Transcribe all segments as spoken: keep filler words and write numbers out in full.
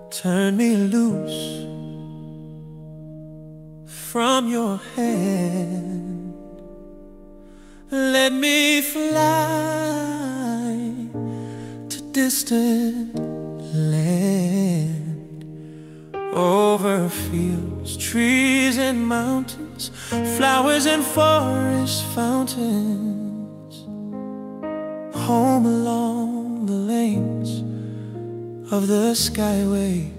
Turn me loose from your hand. Let me fly to distant land, over fields, trees and mountains, flowers and forest fountains, home along the lanes of the skyway.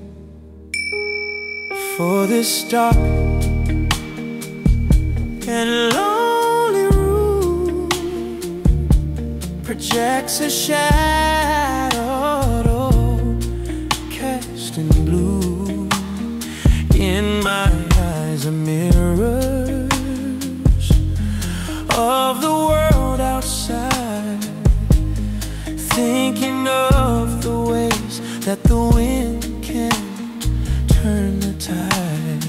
For this dark and lonely room projects a shadow cast in blue. In my eyes are mirrors of the world outside, thinking of the ways that the wind can turn the tide,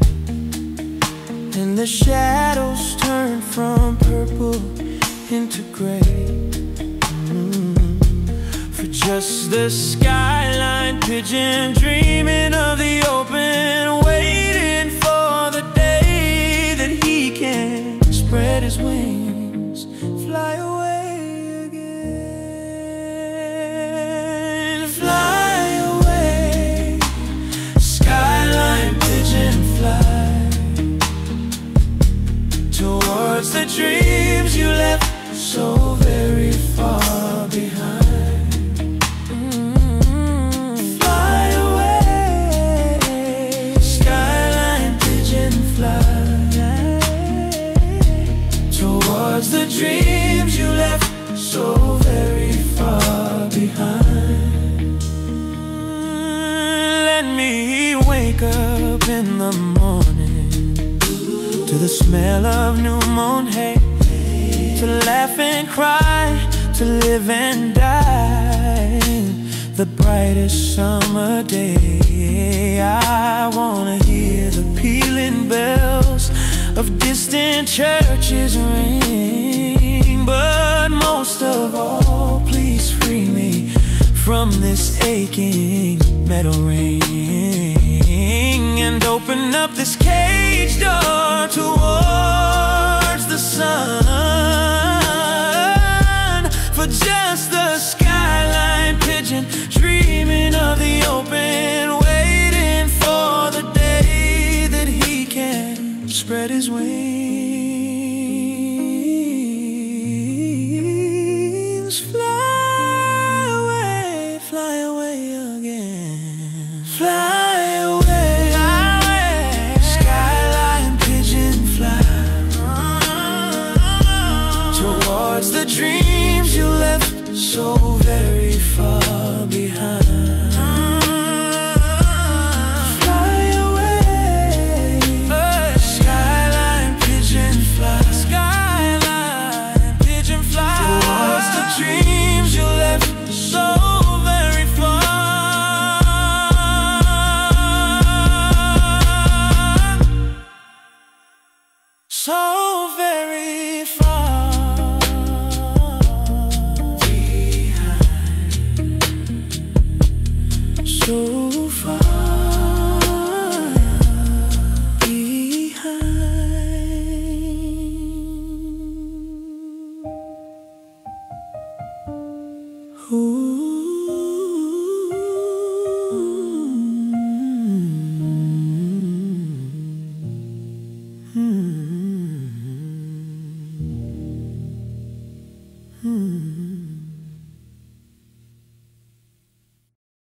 and the shadows turn from purple into gray. mm. For just the skyline pigeon dreaming of the open, waiting for the day that he can spread his wings, fly away. Towards the dreams you left so very far behind. mm-hmm. Fly away, skyline pigeon, fly towards the dreams you left so very far behind. Let me wake up in the morning to the smell of new mown hay, to laugh and cry, to live and die, the brightest summer day. I wanna hear the pealing bells of distant churches ring, but most of all, please free me from this aching metal ring, and open up this cage door towards the sun. For just the skyline pigeon dreaming of the open, waiting for the day that he can spread his wings, fly away, fly away again, fly